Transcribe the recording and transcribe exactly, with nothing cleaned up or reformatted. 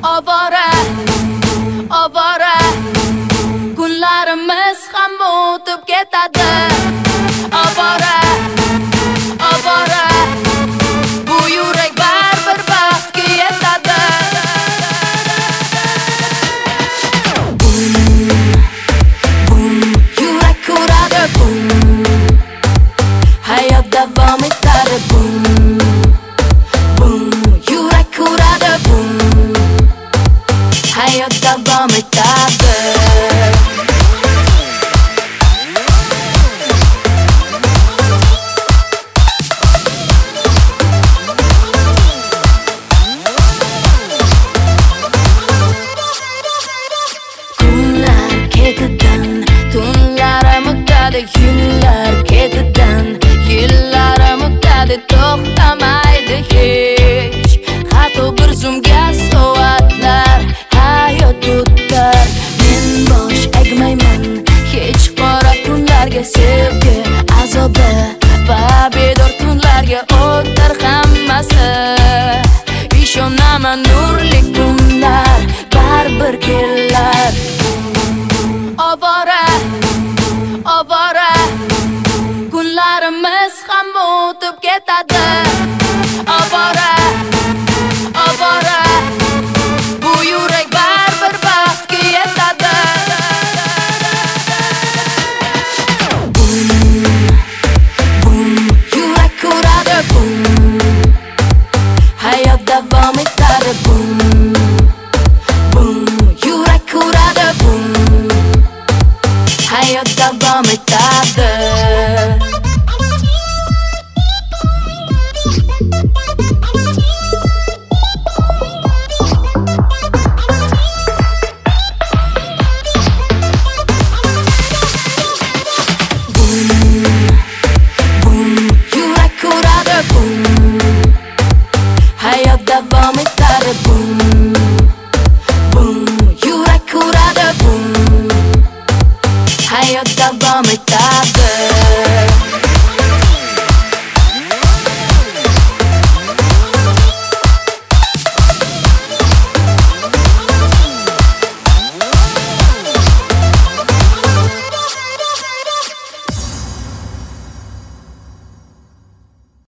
Ovora, ovora, kunlarimiz ham o'tib ketadi. Ovora, ovora, bu yurak baribir vaqtga yetadi. Bum, bum, yurak uradi, bum, hayot davom etadi, bum, bum, yurak uradi, bum, hayot davom etadi. Kunlar ketidan, tunlarim o'tadi, yillar ketidan, yillarim o'tadi, to'xtamaydi hech. Hatto bir zumga soatlar hayot o'tar. Men bosh egmayman hech qora kunlarga, sevgi, azobi va bedor tunlarga o'tar hammasi. Ishonaman nurli kunlar baribir kelar. Ovora, ovora, kunlarimiz ham o'tib ketadi.